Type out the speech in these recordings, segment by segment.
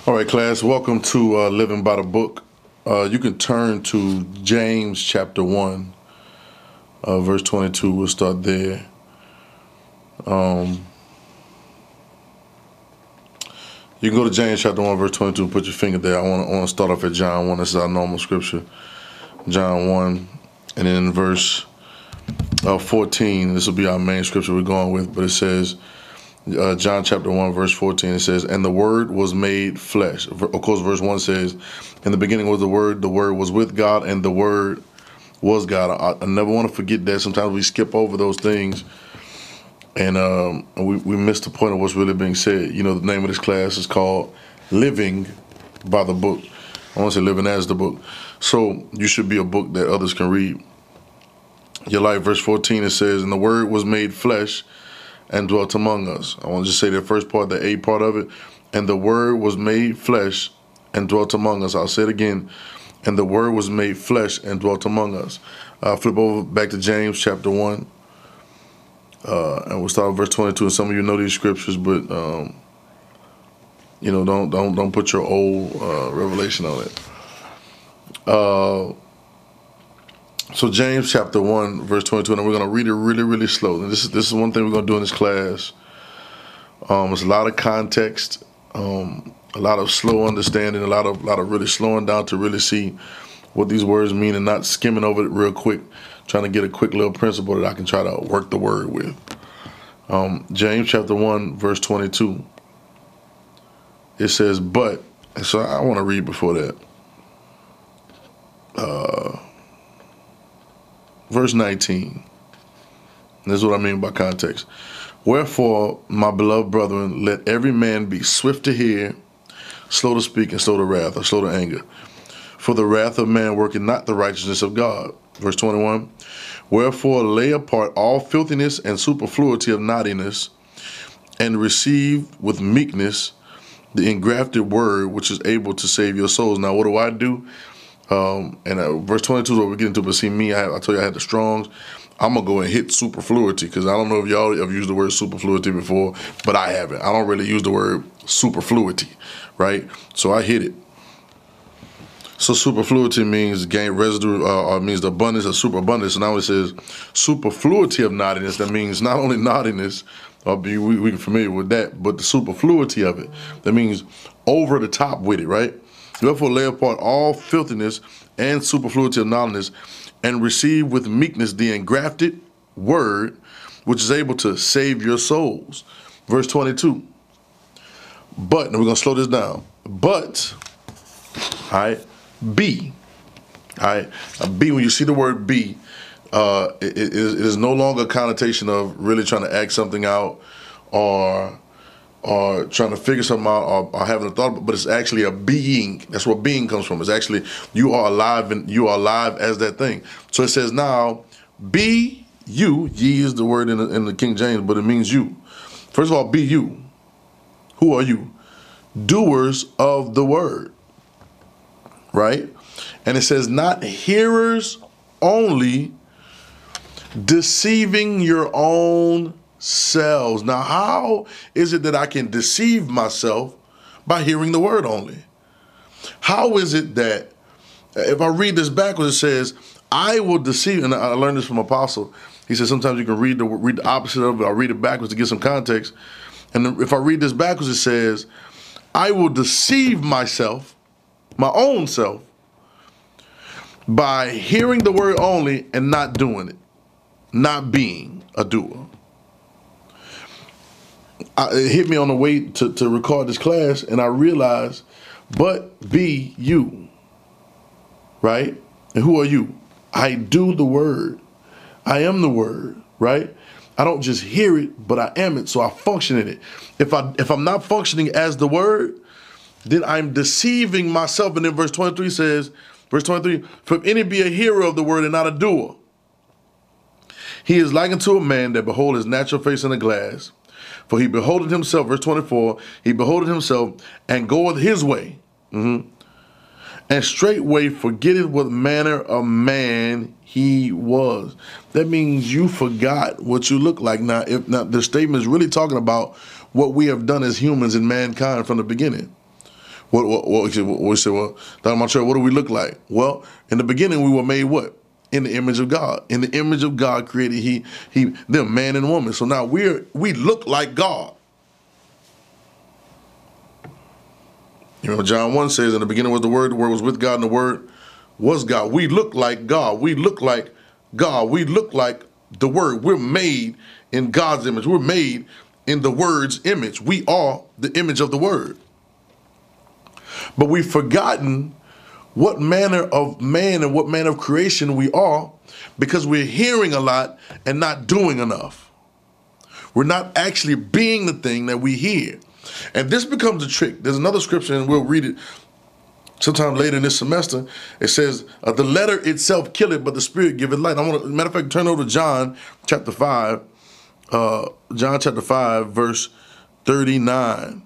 All right, class, welcome to Living by the Book. You can turn to James chapter 1, verse 22. We'll start there. You can go to James chapter 1, verse 22 and put your finger there. I want to start off at John 1. This is our normal scripture. John 1, and then in verse 14, this will be our main scripture we're going with, but it says, John chapter 1, verse 14, it says, and the Word was made flesh. Of course, verse 1 says, in the beginning was the Word was with God, and the Word was God. I never want to forget that. Sometimes we skip over those things, and we miss the point of what's really being said. You know, the name of this class is called Living by the Book. I want to say living as the book. So you should be a book that others can read. Your life, verse 14, it says, and the Word was made flesh and dwelt among us. I want to just say the first part, the A part of it. And the Word was made flesh and dwelt among us. I'll say it again. And the Word was made flesh and dwelt among us. Flip over back to James chapter 1. And we'll start with verse 22. And some of you know these scriptures, but don't put your old revelation on it. So James chapter 1, verse 22, and we're going to read it really, really slow. And this is one thing we're going to do in this class. There's a lot of context, a lot of slow understanding, a lot of really slowing down to really see what these words mean and not skimming over it real quick, trying to get a quick little principle that I can try to work the word with. James chapter 1, verse 22. It says, but, and so I want to read before that. Verse 19. This is what I mean by context. Wherefore, my beloved brethren, let every man be swift to hear, slow to speak, and slow to wrath, or slow to anger. For the wrath of man worketh not the righteousness of God. Verse 21. Wherefore, lay apart all filthiness and superfluity of naughtiness, and receive with meekness the engrafted word, which is able to save your souls. Now, what do? Verse 22 is what we're getting to, but see me, I told you I had the Strongs. I'm going to go and hit superfluity, because I don't know if y'all have used the word superfluity before, but I haven't. I don't really use the word superfluity, right? So I hit it. So superfluity means gain residue, or means the abundance of superabundance. So now it says superfluity of naughtiness. That means not only naughtiness, we're familiar with that, but the superfluity of it. That means over the top with it, right? Therefore lay apart all filthiness and superfluity of naughtiness, and receive with meekness the engrafted word, which is able to save your souls. Verse 22. But, and we're going to slow this down. But, all right, be. All right, be, when you see the word be, it is no longer a connotation of really trying to act something out or trying to figure something out or having a thought, but it's actually a being. That's where being comes from. It's actually, you are alive, and you are alive as that thing. So it says now, be you. Ye is the word in the King James, but it means you. First of all, be you. Who are you? Doers of the word, right? And it says not hearers only, deceiving your own selves. Now, how is it that I can deceive myself by hearing the word only? How is it that if I read this backwards, it says, I will deceive, and I learned this from Apostle. He said sometimes you can read the opposite of it. I'll read it backwards to get some context. And if I read this backwards, it says, I will deceive myself, my own self, by hearing the word only and not doing it, not being a doer. It hit me on the way to record this class, and I realized, but be you, right? And who are you? I do the word. I am the word, right? I don't just hear it, but I am it, so I function in it. If I'm not functioning as the word, then I'm deceiving myself. And then verse 23 says, verse 23, for if any be a hearer of the word and not a doer, he is like unto a man that behold his natural face in a glass. For he beholdeth himself, verse 24, he beholdeth himself and goeth his way. And straightway forgetteth what manner of man he was. That means you forgot what you look like. Now, if not, the statement is really talking about what we have done as humans and mankind from the beginning. We say, well, Dr. Montreal, what do we look like? Well, in the beginning, we were made what? In the image of God. In the image of God created he them, man and woman. So now we look like God. You know, John 1 says, in the beginning was the Word was with God, and the Word was God. We look like God. We look like God. We look like the Word. We're made in God's image. We're made in the Word's image. We are the image of the Word. But we've forgotten what manner of man and what manner of creation we are, because we're hearing a lot and not doing enough. We're not actually being the thing that we hear. And this becomes a trick. There's another scripture, and we'll read it sometime later in this semester. It says, the letter itself killeth, but the spirit giveth light. Matter of fact, turn over to John chapter 5. John chapter 5, verse 39.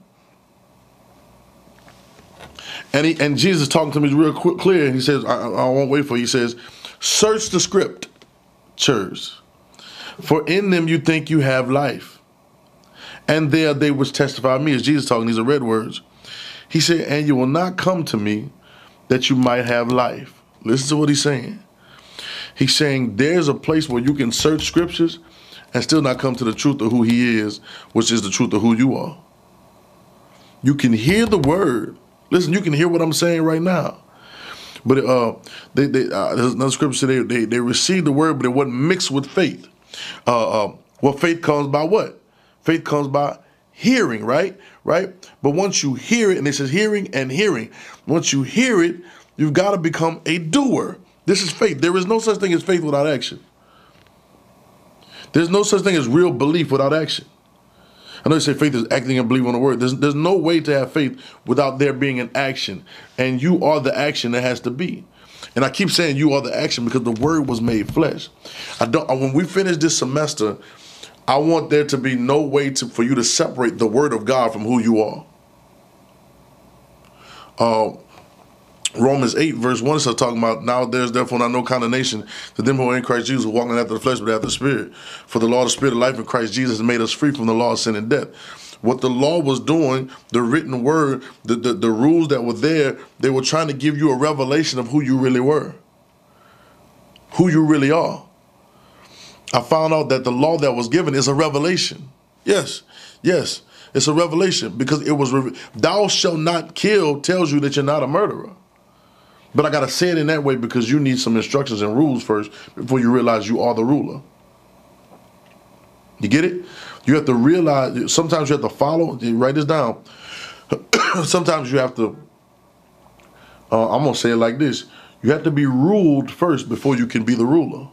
And Jesus talking to me real clear, and he says, I won't wait for you. He says, search the scriptures, for in them you think you have life, and there they which testify of me. As Jesus talking, these are red words. He said, and you will not come to me that you might have life. Listen to what he's saying. He's saying there's a place where you can search scriptures and still not come to the truth of who he is, which is the truth of who you are. You can hear the word. Listen, you can hear what I'm saying right now. But there's another scripture, they received the word, but it wasn't mixed with faith. Well, faith comes by what? Faith comes by hearing, right? But once you hear it, and it says hearing and hearing, once you hear it, you've got to become a doer. This is faith. There is no such thing as faith without action. There's no such thing as real belief without action. I know you say faith is acting and believing on the word. There's no way to have faith without there being an action. And you are the action that has to be. And I keep saying you are the action because the word was made flesh. When we finish this semester, I want there to be no way for you to separate the word of God from who you are. Romans 8 verse 1 starts talking about, now there's therefore not no condemnation to them who are in Christ Jesus, who walk not after the flesh but after the spirit. For the law of the spirit of life in Christ Jesus has made us free from the law of sin and death. What the law was doing, the written word, the rules that were there, they were trying to give you a revelation of who you really were, who you really are. I found out that the law that was given is a revelation. Yes, it's a revelation, because it was, thou shalt not kill tells you that you're not a murderer. But I got to say it in that way because you need some instructions and rules first before you realize you are the ruler. You get it? You have to realize, sometimes you have to follow, write this down. Sometimes you have to, I'm going to say it like this. You have to be ruled first before you can be the ruler.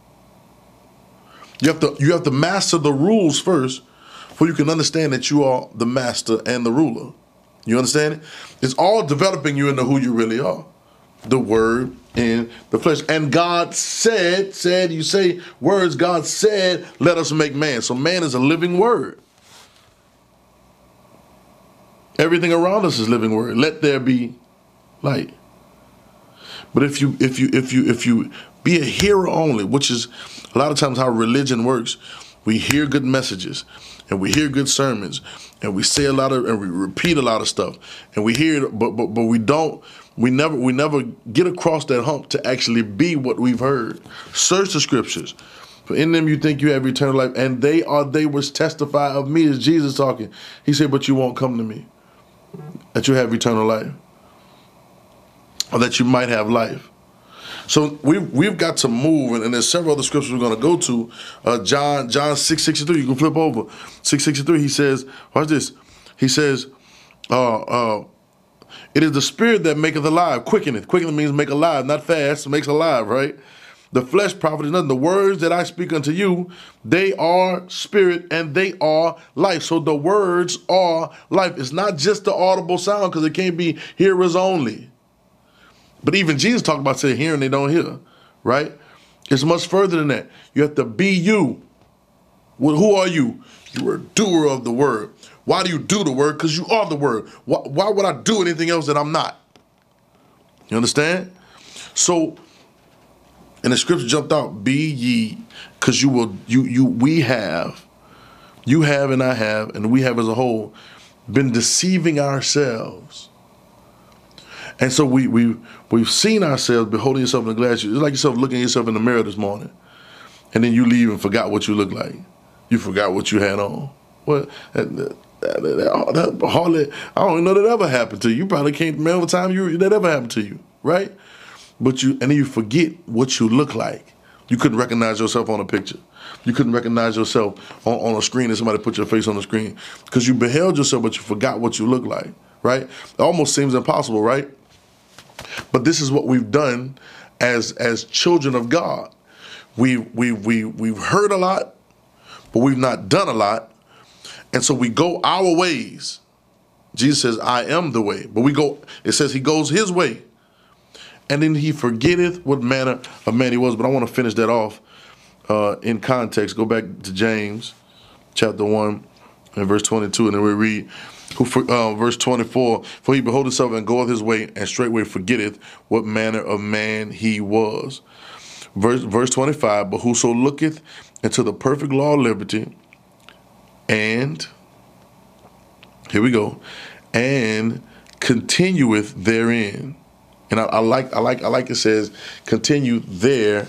You have to master the rules first before you can understand that you are the master and the ruler. You understand it? It's all developing you into who you really are. The word in the flesh. And God said, you say words, God said, let us make man. So man is a living word. Everything around us is living word. Let there be light. But if you be a hearer only, which is a lot of times how religion works, we hear good messages and we hear good sermons and we say a lot of, and we repeat a lot of stuff and we hear it, but we never get across that hump to actually be what we've heard. Search the scriptures, for in them you think you have eternal life, and they which testify of me. Is Jesus talking? He said, but you won't come to me, that you have eternal life, or that you might have life. So we've got to move, and there's several other scriptures we're going to go to. John 6:63. You can flip over 6:63. He says, watch this. He says, it is the spirit that maketh alive, quickeneth. Quickeneth means make alive, not fast, makes alive, right? The flesh profit is nothing. The words that I speak unto you, they are spirit and they are life. So the words are life. It's not just the audible sound, because it can't be hearers only. But even Jesus talked about saying hearing they don't hear, right? It's much further than that. You have to be you. Well, who are you? You are a doer of the word. Why do you do the word? Because you are the word. Why would I do anything else that I'm not? You understand? So, and the scripture jumped out, be ye, because we have and I have, and we have as a whole, been deceiving ourselves And so we've seen ourselves beholding yourself in the glass. It's like yourself looking at yourself in the mirror this morning, and then you leave and forgot what you look like. You forgot what you had on. Well, that hardly, I don't even know that ever happened to you. You probably can't remember the time that ever happened to you, right? And then you forget what you look like. You couldn't recognize yourself on a picture. You couldn't recognize yourself on a screen and somebody put your face on the screen because you beheld yourself, but you forgot what you look like, right? It almost seems impossible, right? But this is what we've done as children of God. We've heard a lot, but we've not done a lot. And so we go our ways. Jesus says, I am the way. But it says he goes his way. And then he forgetteth what manner of man he was. But I want to finish that off in context. Go back to James chapter 1 and verse 22. And then we read verse 24. For he beholdeth himself and goeth his way, and straightway forgetteth what manner of man he was. Verse 25. But whoso looketh into the perfect law of liberty, and here we go, and continueth therein. And I like it says continue therein.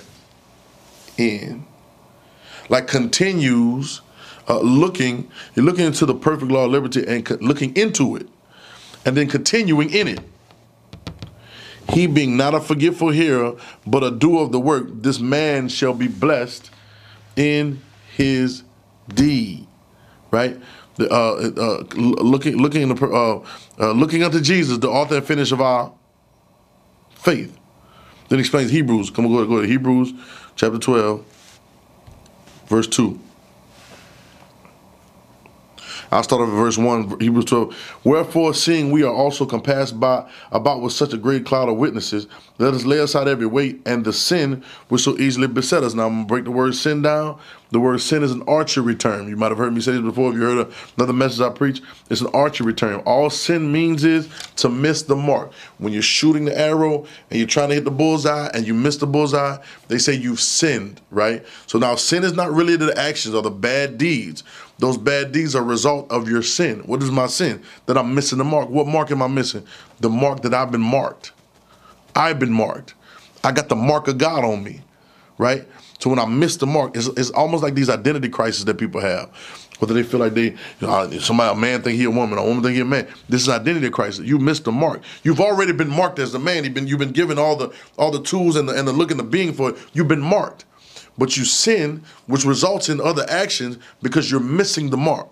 Like continues you're looking into the perfect law of liberty and looking into it, and then continuing in it. He being not a forgetful hearer, but a doer of the work, this man shall be blessed in his deed. Right, looking unto Jesus, the author and finisher of our faith. Then he explains Hebrews. Go to Hebrews chapter 12, verse 2. I'll start off at verse 1, Hebrews 12. Wherefore, seeing we are also compassed about with such a great cloud of witnesses, let us lay aside every weight and the sin which so easily beset us. Now, I'm going to break the word sin down. The word sin is an archery term. You might have heard me say this before. If you heard another message I preach, it's an archery term. All sin means is to miss the mark. When you're shooting the arrow and you're trying to hit the bullseye and you miss the bullseye, they say you've sinned, right? So now sin is not really the actions or the bad deeds. Those bad deeds are a result of your sin. What is my sin? That I'm missing the mark. What mark am I missing? The mark that I've been marked. I've been marked. I got the mark of God on me, right? So when I miss the mark, it's almost like these identity crises that people have. Whether they feel like a man think he a woman, a woman think he a man. This is identity crisis. You missed the mark. You've already been marked as a man. You've been given all the tools and the look and the being for it. You've been marked. But you sin, which results in other actions because you're missing the mark.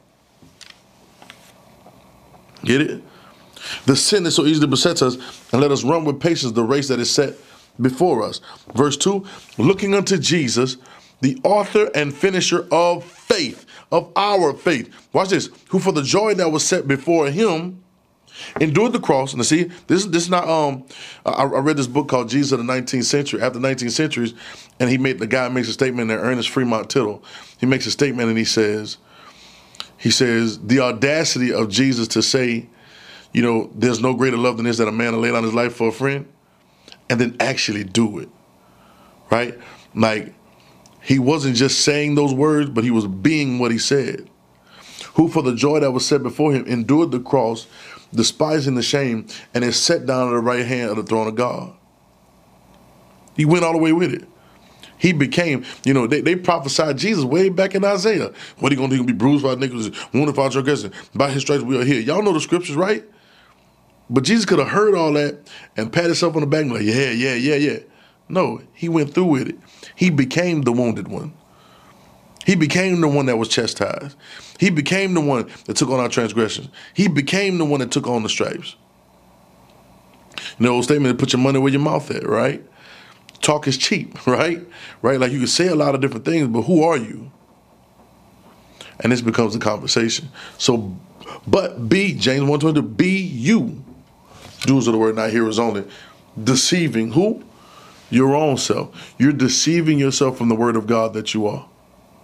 Get it? The sin that so easily besets us, and let us run with patience the race that is set before us. Verse 2, looking unto Jesus, the author and finisher of faith, of our faith. Watch this. Who for the joy that was set before him endured the cross. And see, this is not, I read this book called Jesus of the 19th Century, after the 19th centuries, and the guy makes a statement there, Ernest Fremont Tittle. He makes a statement and he says, the audacity of Jesus to say, there's no greater love than this, that a man will lay down his life for a friend, and then actually do it, right? Like, he wasn't just saying those words, but he was being what he said. Who for the joy that was set before him endured the cross, despising the shame, and is set down at the right hand of the throne of God. He went all the way with it. He became, they prophesied Jesus way back in Isaiah. What are you going to do? He's going to be bruised by iniquities, wounded for our transgressions. By his stripes we are healed. Y'all know the scriptures, right? But Jesus could have heard all that and pat himself on the back and be like, yeah. No, he went through with it. He became the wounded one. He became the one that was chastised. He became the one that took on our transgressions. He became the one that took on the stripes. The old statement, put your money where your mouth at, right? Talk is cheap, right? Right? Like you can say a lot of different things, but who are you? And this becomes a conversation. So, but James 1:22, be you. Doers of the word, not hearers only. Deceiving who? Your own self. You're deceiving yourself from the word of God that you are.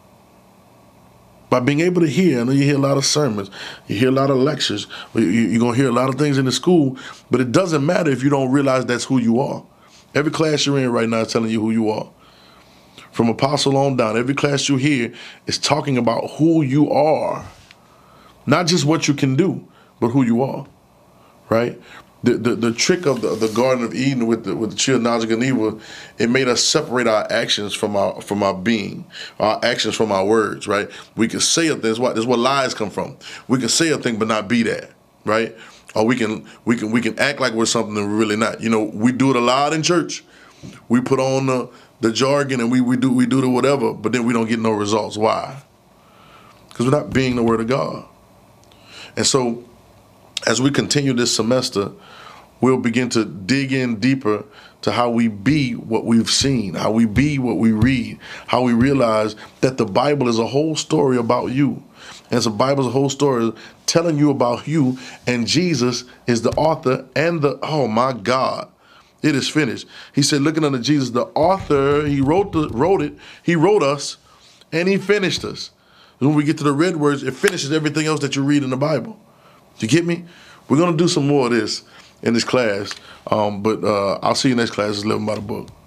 By being able to hear, I know you hear a lot of sermons, you hear a lot of lectures, you're going to hear a lot of things in the school, but it doesn't matter if you don't realize that's who you are. Every class you're in right now is telling you who you are. From apostle on down, every class you hear is talking about who you are. Not just what you can do, but who you are, right? The trick of the Garden of Eden with the tree of knowledge of good and evil, it made us separate our actions from our being, our actions from our words, right? We can say a thing. That's what lies come from. We can say a thing but not be that, right? Or we can act like we're something that we're really not. You know, we do it a lot in church. We put on the jargon and we do the whatever, but then we don't get no results. Why? Because we're not being the Word of God. And so, as we continue this semester, we'll begin to dig in deeper to how we be what we've seen, how we be what we read, how we realize that the Bible is a whole story about you. And the Bible's a whole story telling you about you, and Jesus is the author and oh my God, it is finished. He said, looking unto Jesus, the author, he wrote it, he wrote us, and he finished us. When we get to the red words, it finishes everything else that you read in the Bible. You get me? We're going to do some more of this in this class, but I'll see you next class. It's Living by the Book.